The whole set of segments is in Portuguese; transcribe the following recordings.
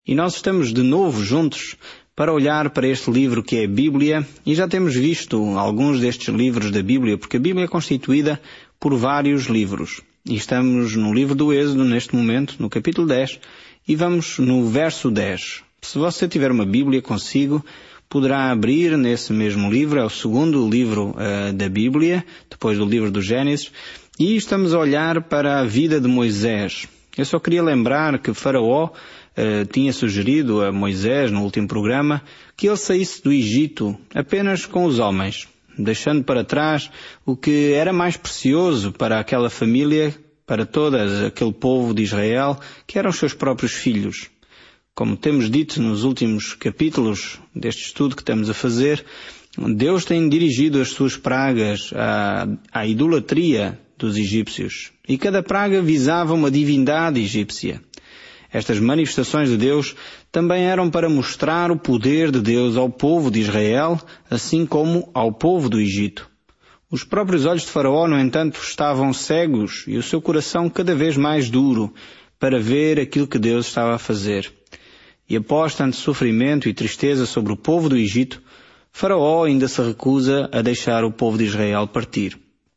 E nós estamos de novo juntos para olhar para este livro que é a Bíblia, e já temos visto alguns destes livros da Bíblia, porque a Bíblia é constituída por vários livros. E estamos no livro do Êxodo neste momento, no capítulo 10, e vamos no verso 10. Se você tiver uma Bíblia consigo, poderá abrir nesse mesmo livro, é o segundo livro da Bíblia, depois do livro do Gênesis, e estamos a olhar para a vida de Moisés. Eu só queria lembrar que Faraó tinha sugerido a Moisés, no último programa, que ele saísse do Egito apenas com os homens, deixando para trás o que era mais precioso para aquela família, para todo aquele povo de Israel, que eram os seus próprios filhos. Como temos dito nos últimos capítulos deste estudo que estamos a fazer, Deus tem dirigido as suas pragas à idolatria dos egípcios, e cada praga visava uma divindade egípcia. Estas manifestações de Deus também eram para mostrar o poder de Deus ao povo de Israel, assim como ao povo do Egito. Os próprios olhos de Faraó, no entanto, estavam cegos e o seu coração cada vez mais duro para ver aquilo que Deus estava a fazer. E após tanto sofrimento e tristeza sobre o povo do Egito, Faraó ainda se recusa a deixar o povo de Israel partir.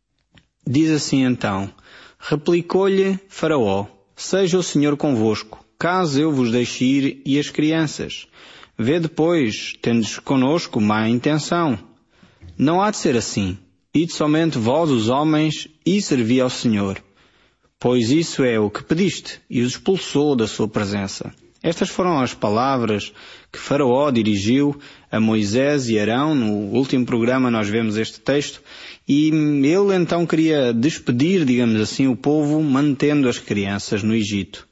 Diz assim então: replicou-lhe Faraó: seja o Senhor convosco, caso eu vos deixe ir e as crianças. Vede, pois, tendes conosco má intenção. Não há de ser assim. Ide somente vós, os homens, e servi ao Senhor. Pois isso é o que pediste, e os expulsou da sua presença. Estas foram as palavras que Faraó dirigiu a Moisés e Arão. No último programa nós vemos este texto, e ele então queria despedir, digamos assim, o povo, mantendo as crianças no Egito.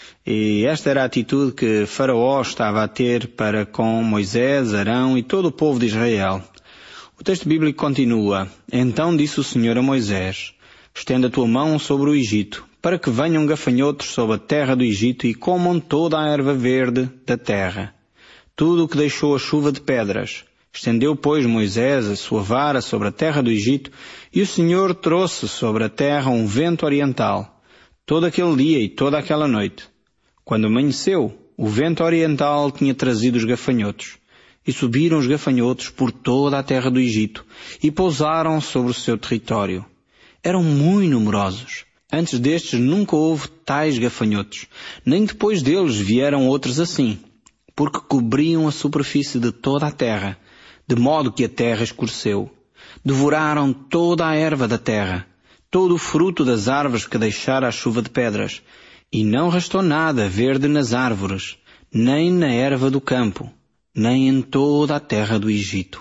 E esta era a atitude que Faraó estava a ter para com Moisés, Arão e todo o povo de Israel. O texto bíblico continua: então disse o Senhor a Moisés: estenda a tua mão sobre o Egito, para que venham gafanhotos sobre a terra do Egito e comam toda a erva verde da terra, tudo o que deixou a chuva de pedras. Estendeu, pois, Moisés a sua vara sobre a terra do Egito, e o Senhor trouxe sobre a terra um vento oriental, todo aquele dia e toda aquela noite. Quando amanheceu, o vento oriental tinha trazido os gafanhotos, e subiram os gafanhotos por toda a terra do Egito, e pousaram sobre o seu território. Eram muito numerosos. Antes destes nunca houve tais gafanhotos, nem depois deles vieram outros assim, porque cobriam a superfície de toda a terra, de modo que a terra escureceu. Devoraram toda a erva da terra, todo o fruto das árvores que deixara a chuva de pedras, e não restou nada verde nas árvores, nem na erva do campo, nem em toda a terra do Egito.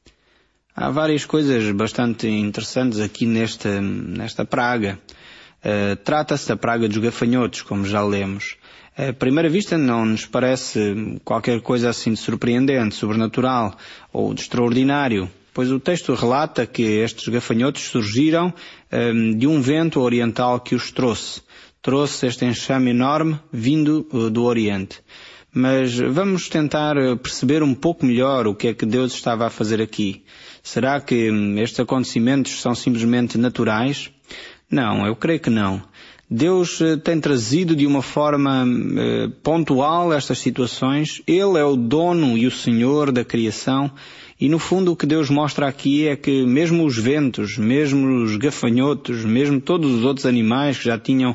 Há várias coisas bastante interessantes aqui nesta praga. Trata-se da praga dos gafanhotos, como já lemos. À primeira vista não nos parece qualquer coisa assim de surpreendente, sobrenatural ou de extraordinário, pois o texto relata que estes gafanhotos surgiram de um vento oriental que os trouxe. Trouxe este enxame enorme vindo do Oriente. Mas vamos tentar perceber um pouco melhor o que é que Deus estava a fazer aqui. Será que estes acontecimentos são simplesmente naturais? Não, eu creio que não. Deus tem trazido de uma forma pontual estas situações. Ele é o dono e o Senhor da criação. E no fundo o que Deus mostra aqui é que mesmo os ventos, mesmo os gafanhotos, mesmo todos os outros animais que já tinham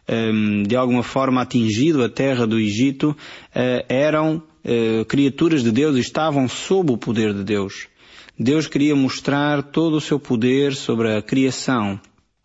de alguma forma atingido a terra do Egito, eram criaturas de Deus e estavam sob o poder de Deus. Deus queria mostrar todo o seu poder sobre a criação.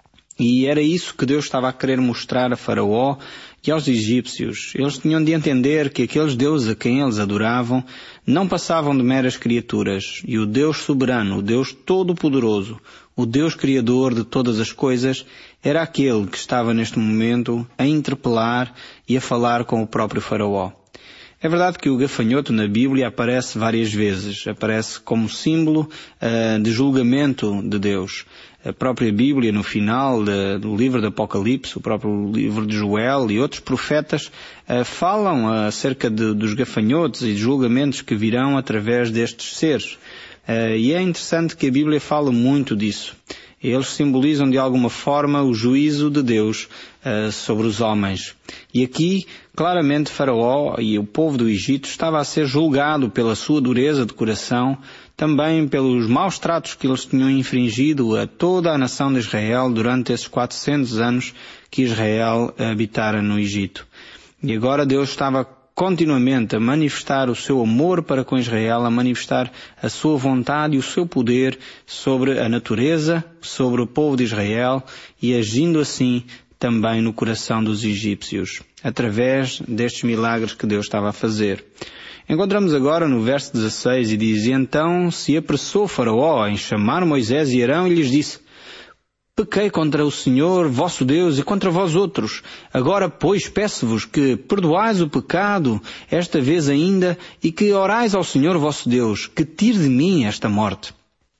E era isso que Deus estava a querer mostrar a Faraó e aos egípcios. Eles tinham de entender que aqueles deuses a quem eles adoravam não passavam de meras criaturas. E o Deus soberano, o Deus todo-poderoso, o Deus criador de todas as coisas, era aquele que estava neste momento a interpelar e a falar com o próprio Faraó. É verdade que o gafanhoto na Bíblia aparece várias vezes. Aparece como símbolo de julgamento de Deus. A própria Bíblia, no final do livro do Apocalipse, o próprio livro de Joel e outros profetas falam acerca dos gafanhotos e de julgamentos que virão através destes seres. E é interessante que a Bíblia fala muito disso. Eles simbolizam de alguma forma o juízo de Deus sobre os homens. E aqui, claramente, Faraó e o povo do Egito estava a ser julgado pela sua dureza de coração, também pelos maus tratos que eles tinham infringido a toda a nação de Israel durante esses 400 anos que Israel habitara no Egito. E agora Deus estava continuamente a manifestar o seu amor para com Israel, a manifestar a sua vontade e o seu poder sobre a natureza, sobre o povo de Israel e agindo assim também no coração dos egípcios, através destes milagres que Deus estava a fazer. Encontramos agora no verso 16 e diz: Então se apressou Faraó em chamar Moisés e Arão e lhes disse: Pequei contra o Senhor, vosso Deus, e contra vós outros. Agora, pois, peço-vos que perdoais o pecado, esta vez ainda, e que orais ao Senhor vosso Deus, que tire de mim esta morte.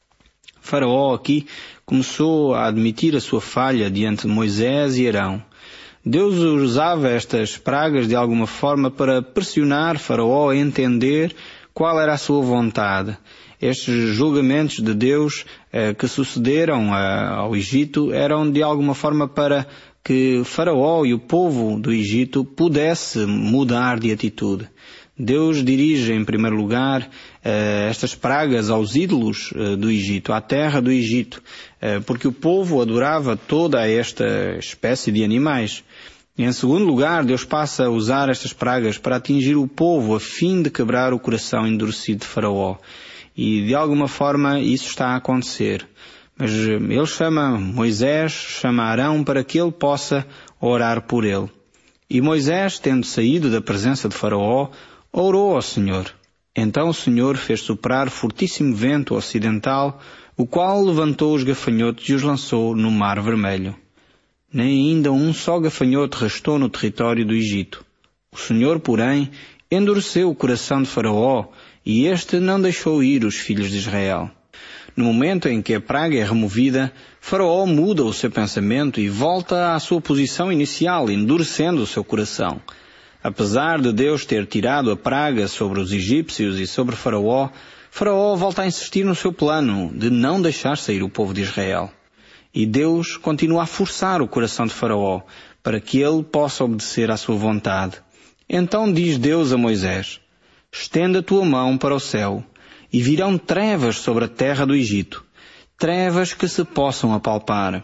Faraó aqui começou a admitir a sua falha diante de Moisés e Arão. Deus usava estas pragas de alguma forma para pressionar Faraó a entender qual era a sua vontade. Estes julgamentos de Deus que sucederam ao Egito eram de alguma forma para que Faraó e o povo do Egito pudesse mudar de atitude. Deus dirige em primeiro lugar estas pragas aos ídolos do Egito, à terra do Egito, porque o povo adorava toda esta espécie de animais. E em segundo lugar, Deus passa a usar estas pragas para atingir o povo a fim de quebrar o coração endurecido de Faraó. E de alguma forma isso está a acontecer. Mas ele chama Moisés, chama Arão para que ele possa orar por ele. E Moisés, tendo saído da presença de Faraó, orou ao Senhor. Então o Senhor fez soprar fortíssimo vento ocidental, o qual levantou os gafanhotos e os lançou no Mar Vermelho. Nem ainda um só gafanhoto restou no território do Egito. O Senhor, porém, endureceu o coração de Faraó, e este não deixou ir os filhos de Israel. No momento em que a praga é removida, Faraó muda o seu pensamento e volta à sua posição inicial, endurecendo o seu coração. Apesar de Deus ter tirado a praga sobre os egípcios e sobre Faraó, Faraó volta a insistir no seu plano de não deixar sair o povo de Israel. E Deus continua a forçar o coração de Faraó para que ele possa obedecer à sua vontade. Então diz Deus a Moisés: Estenda a tua mão para o céu, e virão trevas sobre a terra do Egito, trevas que se possam apalpar.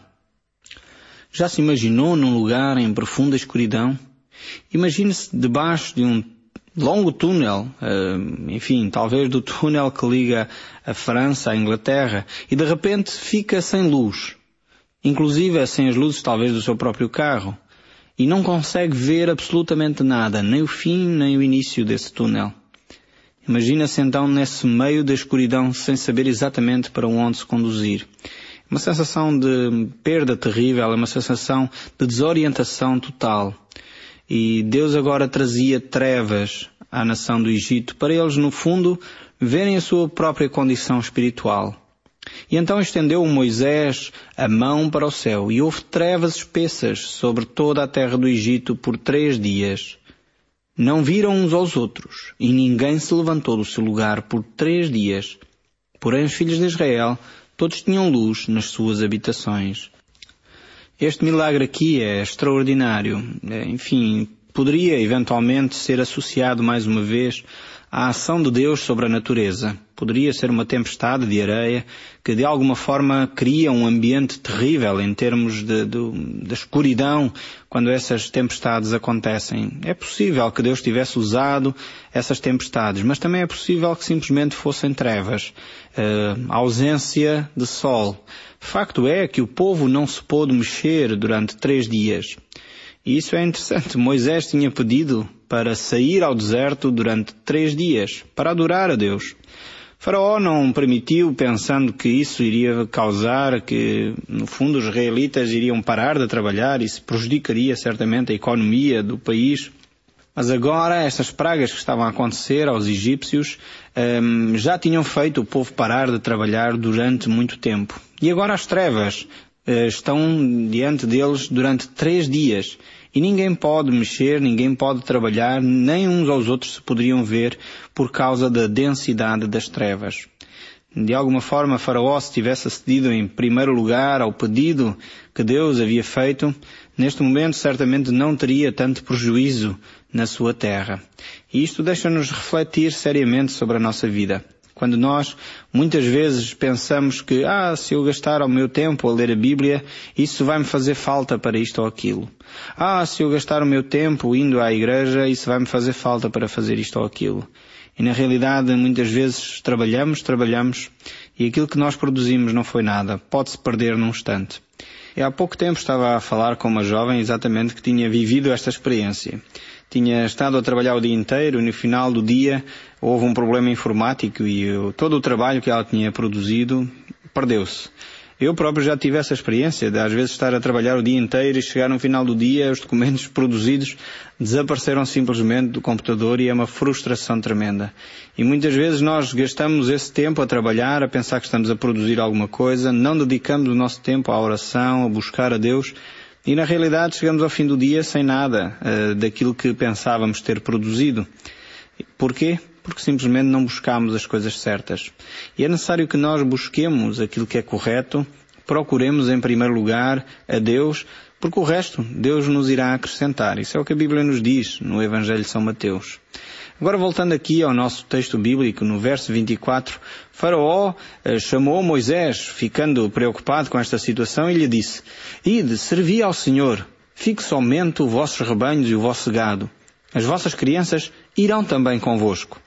Já se imaginou num lugar em profunda escuridão? Imagine-se debaixo de um longo túnel, talvez do túnel que liga a França à Inglaterra, e de repente fica sem luz, inclusive sem as luzes talvez do seu próprio carro, e não consegue ver absolutamente nada, nem o fim nem o início desse túnel. Imagina-se então nesse meio da escuridão sem saber exatamente para onde se conduzir. Uma sensação de perda terrível, é uma sensação de desorientação total. E Deus agora trazia trevas à nação do Egito para eles, no fundo, verem a sua própria condição espiritual. E então estendeu Moisés a mão para o céu e houve trevas espessas sobre toda a terra do Egito por 3 dias. Não viram uns aos outros, e ninguém se levantou do seu lugar por 3 dias. Porém os filhos de Israel, todos tinham luz nas suas habitações. Este milagre aqui é extraordinário. Poderia eventualmente ser associado mais uma vez à ação de Deus sobre a natureza. Poderia ser uma tempestade de areia que de alguma forma cria um ambiente terrível em termos de escuridão quando essas tempestades acontecem. É possível que Deus tivesse usado essas tempestades, mas também é possível que simplesmente fossem trevas, ausência de sol. Facto é que o povo não se pôde mexer durante 3 dias. E isso é interessante. Moisés tinha pedido para sair ao deserto durante 3 dias, para adorar a Deus. Faraó não permitiu, pensando que isso iria causar que, no fundo, os israelitas iriam parar de trabalhar e se prejudicaria certamente a economia do país. Mas agora, estas pragas que estavam a acontecer aos egípcios já tinham feito o povo parar de trabalhar durante muito tempo. E agora as trevas estão diante deles durante 3 dias. E ninguém pode mexer, ninguém pode trabalhar, nem uns aos outros se poderiam ver por causa da densidade das trevas. De alguma forma, Faraó, se tivesse acedido em primeiro lugar ao pedido que Deus havia feito, neste momento certamente não teria tanto prejuízo na sua terra. E isto deixa-nos refletir seriamente sobre a nossa vida. Quando nós muitas vezes pensamos que, se eu gastar o meu tempo a ler a Bíblia, isso vai-me fazer falta para isto ou aquilo. Se eu gastar o meu tempo indo à igreja, isso vai-me fazer falta para fazer isto ou aquilo. E na realidade, muitas vezes trabalhamos, e aquilo que nós produzimos não foi nada. Pode-se perder num instante. E há pouco tempo estava a falar com uma jovem exatamente que tinha vivido esta experiência. Tinha estado a trabalhar o dia inteiro e no final do dia houve um problema informático e todo o trabalho que ela tinha produzido perdeu-se. Eu próprio já tive essa experiência de às vezes estar a trabalhar o dia inteiro e chegar no final do dia os documentos produzidos desapareceram simplesmente do computador e é uma frustração tremenda. E muitas vezes nós gastamos esse tempo a trabalhar, a pensar que estamos a produzir alguma coisa, não dedicamos o nosso tempo à oração, a buscar a Deus. E na realidade chegamos ao fim do dia sem nada daquilo que pensávamos ter produzido. Porquê? Porque simplesmente não buscamos as coisas certas. E é necessário que nós busquemos aquilo que é correto, procuremos em primeiro lugar a Deus, porque o resto Deus nos irá acrescentar. Isso é o que a Bíblia nos diz no Evangelho de São Mateus. Agora voltando aqui ao nosso texto bíblico, no verso 24, Faraó chamou Moisés, ficando preocupado com esta situação, e lhe disse: Ide, servi ao Senhor, fique somente os vossos rebanhos e o vosso gado. As vossas crianças irão também convosco.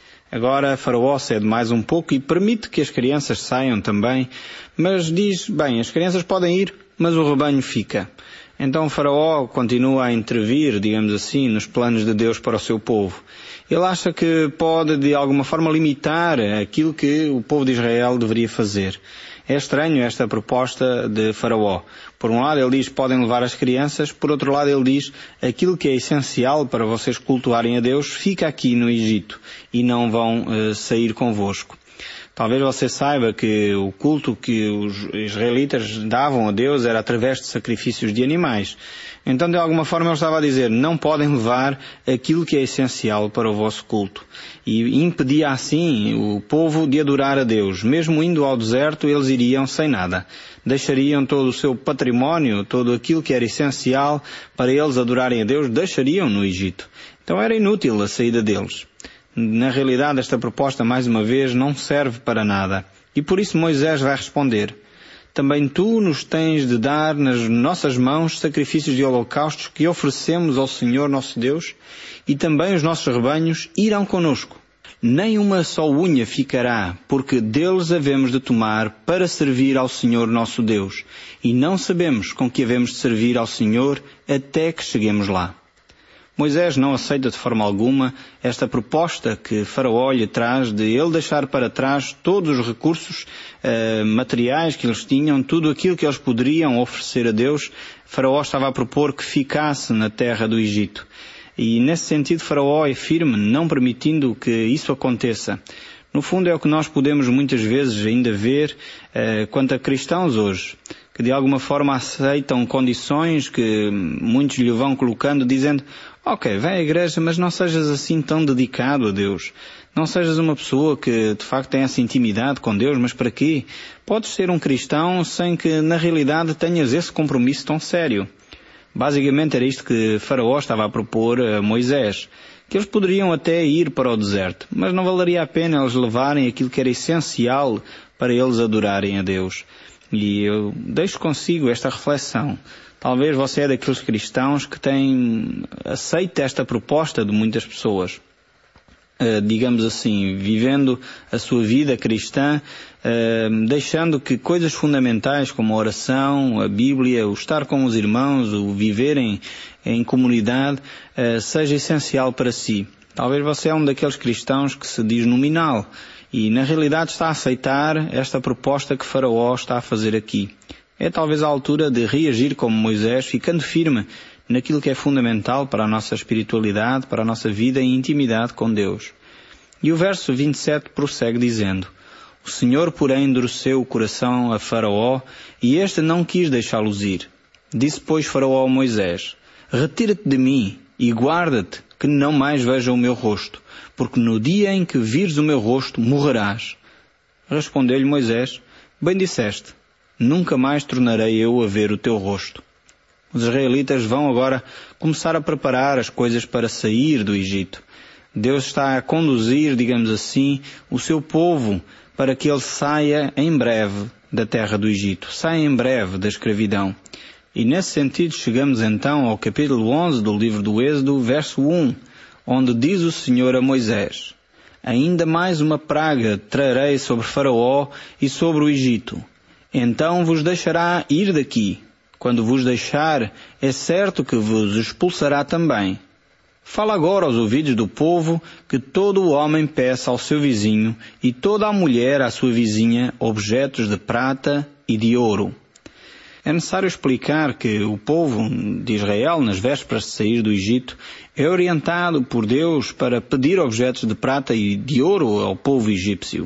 Agora Faraó cede mais um pouco e permite que as crianças saiam também, mas diz, as crianças podem ir, mas o rebanho fica. Então Faraó continua a intervir, digamos assim, nos planos de Deus para o seu povo. Ele acha que pode, de alguma forma, limitar aquilo que o povo de Israel deveria fazer. É estranho esta proposta de Faraó. Por um lado ele diz, podem levar as crianças, por outro lado ele diz, aquilo que é essencial para vocês cultuarem a Deus fica aqui no Egito e não vão sair convosco. Talvez você saiba que o culto que os israelitas davam a Deus era através de sacrifícios de animais. Então, de alguma forma, ele estava a dizer, não podem levar aquilo que é essencial para o vosso culto. E impedia assim o povo de adorar a Deus. Mesmo indo ao deserto, eles iriam sem nada. Deixariam todo o seu património, todo aquilo que era essencial para eles adorarem a Deus, deixariam no Egito. Então era inútil a saída deles. Na realidade, esta proposta, mais uma vez, não serve para nada. E por isso Moisés vai responder, também tu nos tens de dar nas nossas mãos sacrifícios de holocaustos que oferecemos ao Senhor nosso Deus, e também os nossos rebanhos irão conosco. Nem uma só unha ficará, porque deles havemos de tomar para servir ao Senhor nosso Deus, e não sabemos com que havemos de servir ao Senhor até que cheguemos lá. Moisés não aceita de forma alguma esta proposta que Faraó lhe traz de ele deixar para trás todos os recursos materiais que eles tinham, tudo aquilo que eles poderiam oferecer a Deus. Faraó estava a propor que ficasse na terra do Egito. E nesse sentido Faraó é firme, não permitindo que isso aconteça. No fundo é o que nós podemos muitas vezes ainda ver quanto a cristãos hoje, que de alguma forma aceitam condições que muitos lhe vão colocando, dizendo, ok, vem à igreja, mas não sejas assim tão dedicado a Deus. Não sejas uma pessoa que de facto tem essa intimidade com Deus, mas para quê? Podes ser um cristão sem que na realidade tenhas esse compromisso tão sério. Basicamente era isto que Faraó estava a propor a Moisés, que eles poderiam até ir para o deserto, mas não valeria a pena eles levarem aquilo que era essencial para eles adorarem a Deus. E eu deixo consigo esta reflexão. Talvez você é daqueles cristãos que aceita esta proposta de muitas pessoas. Digamos assim, vivendo a sua vida cristã, deixando que coisas fundamentais como a oração, a Bíblia, o estar com os irmãos, o viver em comunidade, seja essencial para si. Talvez você é um daqueles cristãos que se diz nominal e na realidade está a aceitar esta proposta que Faraó está a fazer aqui. É talvez a altura de reagir como Moisés, ficando firme naquilo que é fundamental para a nossa espiritualidade, para a nossa vida em intimidade com Deus. E o verso 27 prossegue dizendo, o Senhor, porém, endureceu o coração a Faraó, e este não quis deixá-los ir. Disse, pois, Faraó a Moisés, retira-te de mim e guarda-te, que não mais veja o meu rosto, porque no dia em que vires o meu rosto, morrerás. Respondeu-lhe Moisés: Bem disseste, nunca mais tornarei eu a ver o teu rosto. Os israelitas vão agora começar a preparar as coisas para sair do Egito. Deus está a conduzir, digamos assim, o seu povo para que ele saia em breve da terra do Egito, saia em breve da escravidão. E nesse sentido chegamos então ao capítulo 11 do livro do Êxodo, verso 1, onde diz o Senhor a Moisés: Ainda mais uma praga trarei sobre Faraó e sobre o Egito. Então vos deixará ir daqui. Quando vos deixar, é certo que vos expulsará também. Fala agora aos ouvidos do povo que todo o homem peça ao seu vizinho e toda a mulher à sua vizinha objetos de prata e de ouro. É necessário explicar que o povo de Israel, nas vésperas de sair do Egito, é orientado por Deus para pedir objetos de prata e de ouro ao povo egípcio.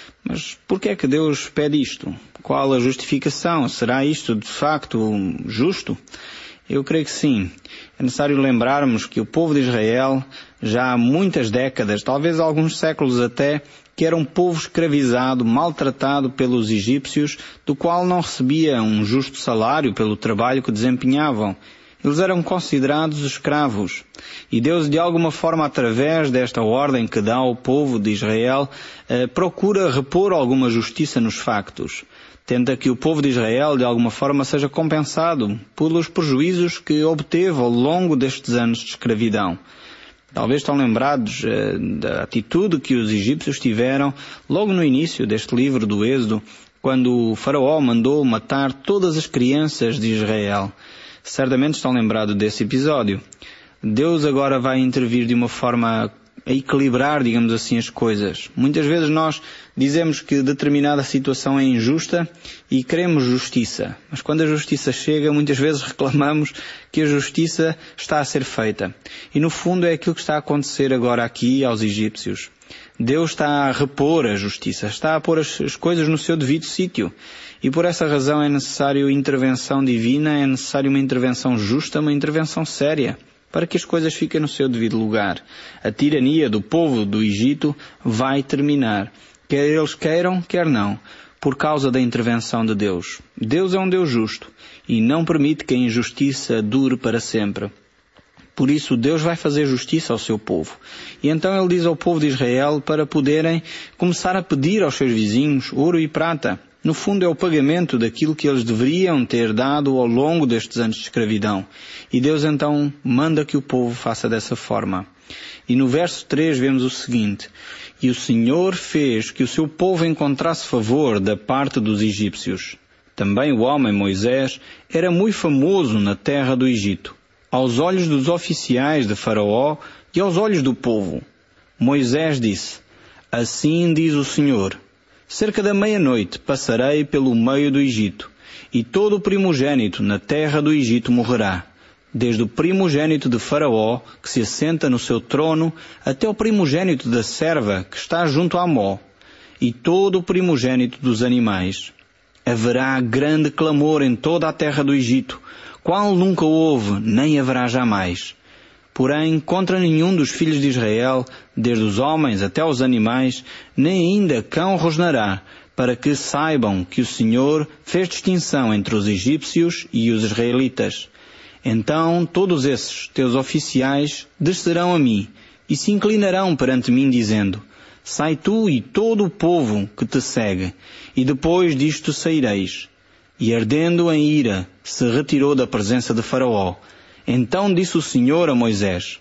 Mas por que é que Deus pede isto? Qual a justificação? Será isto de facto justo? Eu creio que sim. É necessário lembrarmos que o povo de Israel, já há muitas décadas, talvez alguns séculos até, que era um povo escravizado, maltratado pelos egípcios, do qual não recebia um justo salário pelo trabalho que desempenhavam. Eles eram considerados escravos. E Deus, de alguma forma, através desta ordem que dá ao povo de Israel, procura repor alguma justiça nos factos. Tenta que o povo de Israel, de alguma forma, seja compensado pelos prejuízos que obteve ao longo destes anos de escravidão. Talvez estão lembrados da atitude que os egípcios tiveram logo no início deste livro do Êxodo, quando o Faraó mandou matar todas as crianças de Israel. Certamente estão lembrados desse episódio. Deus agora vai intervir de uma forma a equilibrar, digamos assim, as coisas. Muitas vezes nós dizemos que determinada situação é injusta e queremos justiça. Mas quando a justiça chega, muitas vezes reclamamos que a justiça está a ser feita. E no fundo é aquilo que está a acontecer agora aqui aos egípcios. Deus está a repor a justiça, está a pôr as coisas no seu devido sítio. E por essa razão é necessário intervenção divina, é necessário uma intervenção justa, uma intervenção séria, para que as coisas fiquem no seu devido lugar. A tirania do povo do Egito vai terminar, quer eles queiram, quer não, por causa da intervenção de Deus. Deus é um Deus justo e não permite que a injustiça dure para sempre. Por isso Deus vai fazer justiça ao seu povo. E então ele diz ao povo de Israel para poderem começar a pedir aos seus vizinhos ouro e prata. No fundo é o pagamento daquilo que eles deveriam ter dado ao longo destes anos de escravidão. E Deus então manda que o povo faça dessa forma. E no verso 3 vemos o seguinte: E o Senhor fez que o seu povo encontrasse favor da parte dos egípcios. Também o homem Moisés era muito famoso na terra do Egito, aos olhos dos oficiais de Faraó e aos olhos do povo. Moisés disse: Assim diz o Senhor: Cerca da meia-noite passarei pelo meio do Egito, e todo o primogênito na terra do Egito morrerá, desde o primogênito de Faraó, que se assenta no seu trono, até o primogênito da serva, que está junto a Amó, e todo o primogênito dos animais. Haverá grande clamor em toda a terra do Egito, qual nunca houve, nem haverá jamais. Porém, contra nenhum dos filhos de Israel, desde os homens até os animais, nem ainda cão rosnará, para que saibam que o Senhor fez distinção entre os egípcios e os israelitas. Então todos esses teus oficiais descerão a mim, e se inclinarão perante mim, dizendo: Sai tu e todo o povo que te segue, e depois disto saireis. E ardendo em ira, se retirou da presença de Faraó. Então disse o Senhor a Moisés: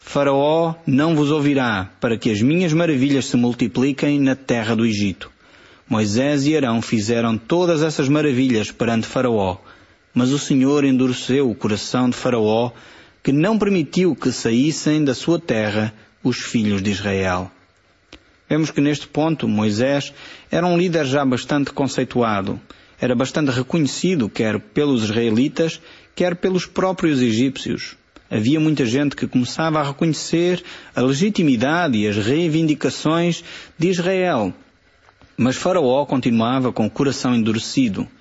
Faraó não vos ouvirá, para que as minhas maravilhas se multipliquem na terra do Egito. Moisés e Arão fizeram todas essas maravilhas perante Faraó, mas o Senhor endureceu o coração de Faraó, que não permitiu que saíssem da sua terra os filhos de Israel. Vemos que neste ponto Moisés era um líder já bastante conceituado. Era bastante reconhecido, quer pelos israelitas, quer pelos próprios egípcios. Havia muita gente que começava a reconhecer a legitimidade e as reivindicações de Israel. Mas Faraó continuava com o coração endurecido.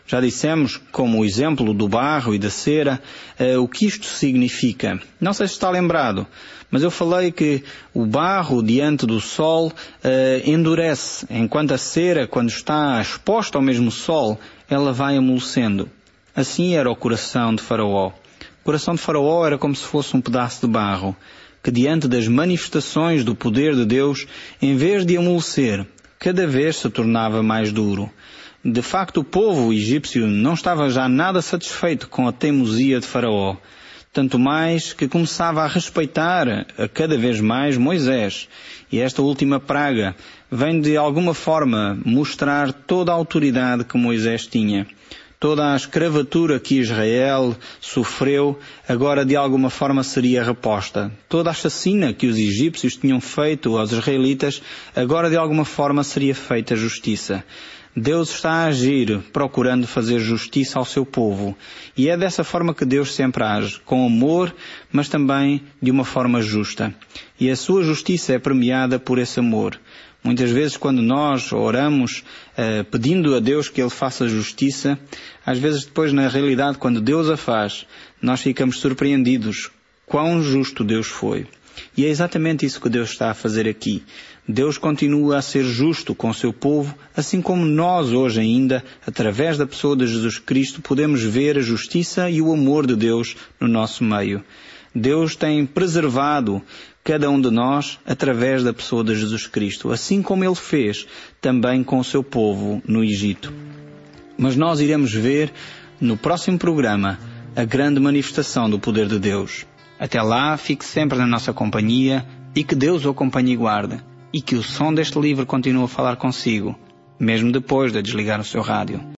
Já dissemos, como o exemplo do barro e da cera, o que isto significa. Não sei se está lembrado, mas eu falei que o barro diante do sol endurece, enquanto a cera, quando está exposta ao mesmo sol, ela vai amolecendo. Assim era o coração de Faraó. O coração de Faraó era como se fosse um pedaço de barro, que diante das manifestações do poder de Deus, em vez de amolecer, cada vez se tornava mais duro. De facto, o povo egípcio não estava já nada satisfeito com a teimosia de Faraó, tanto mais que começava a respeitar a cada vez mais Moisés. E esta última praga vem de alguma forma mostrar toda a autoridade que Moisés tinha. Toda a escravatura que Israel sofreu, agora de alguma forma seria reposta. Toda a chacina que os egípcios tinham feito aos israelitas, agora de alguma forma seria feita justiça. Deus está a agir, procurando fazer justiça ao seu povo. E é dessa forma que Deus sempre age, com amor, mas também de uma forma justa. E a sua justiça é premiada por esse amor. Muitas vezes quando nós oramos pedindo a Deus que Ele faça justiça, às vezes depois na realidade quando Deus a faz, nós ficamos surpreendidos quão justo Deus foi. E é exatamente isso que Deus está a fazer aqui. Deus continua a ser justo com o seu povo, assim como nós hoje ainda, através da pessoa de Jesus Cristo, podemos ver a justiça e o amor de Deus no nosso meio. Deus tem preservado cada um de nós através da pessoa de Jesus Cristo, assim como Ele fez também com o seu povo no Egito. Mas nós iremos ver no próximo programa a grande manifestação do poder de Deus. Até lá, fique sempre na nossa companhia e que Deus o acompanhe e guarde, e que o som deste livro continue a falar consigo, mesmo depois de desligar o seu rádio.